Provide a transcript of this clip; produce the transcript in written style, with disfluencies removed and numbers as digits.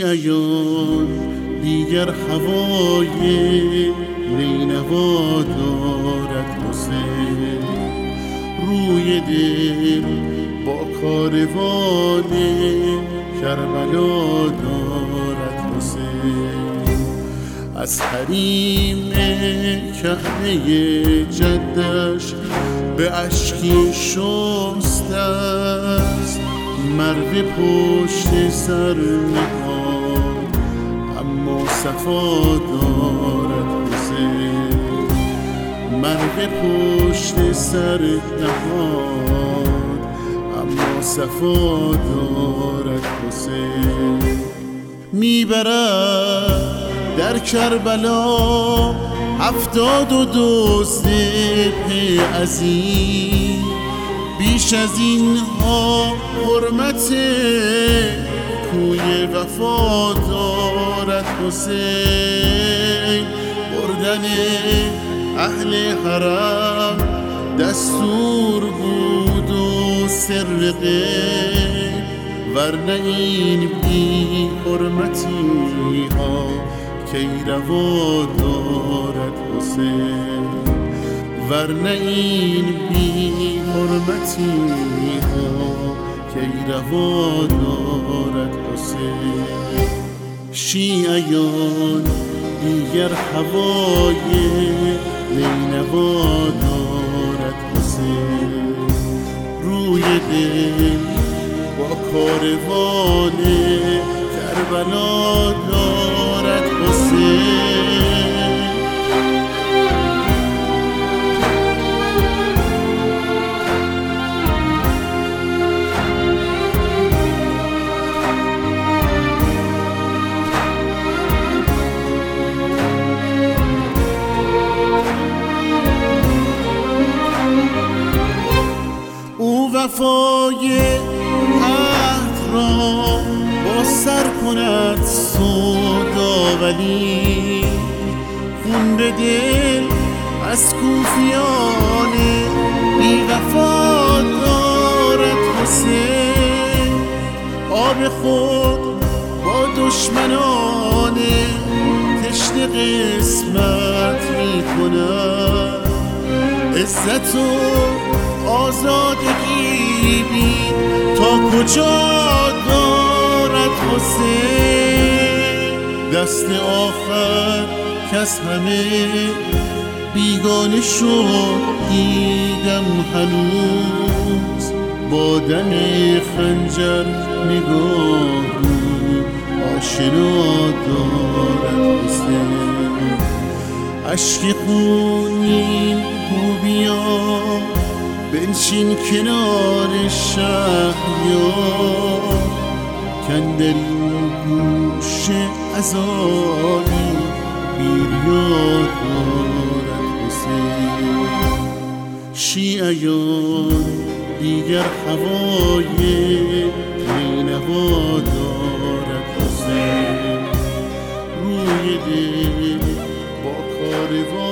شیعیان دیگر هوای نینوا دارد حسین، روی دل با کاروان کربلا دارد حسین. از حریم کعبه جدش به اشکی شسته است، مرد پشت سر نهاد اما صفا دارد حسین، مرد پشت سر نهاد اما صفا دارد حسین. میبرد در کربلا 72 پی عظیم، بیش از اینها حرمت کوی وفا دارد حسین. بردن اهل حرم دستور بود و سر غیب، ورنه این بی حرمتی ها کی روا دارد حسین، ورنه این بی حرمتی ها کی روا دارد حسین. شیعیان دیگر هوای نینوا دارد حسین، روی دل با کاروان کربلا دارد حسین. او وفای عهد را با سر کند سودا، ولی خون به دل از کوفیان بی وفا دارد حسین. آب خود با دشمنان تشنه قسمت می کند، عزت و آزادگی بین تا کجا دارد حسین. دست آخر کس همه بیگانه شد دیدم هنوز، با دم خنجر نگاهی آشنا دارد حسین. اشک خونین کو بیا بنشین کنار شهریار، کاندر این گوش عزایی بیریاد دارد حسین. شیعیان دیگر هوای نینوا دارد حسین، روی دل با کاروان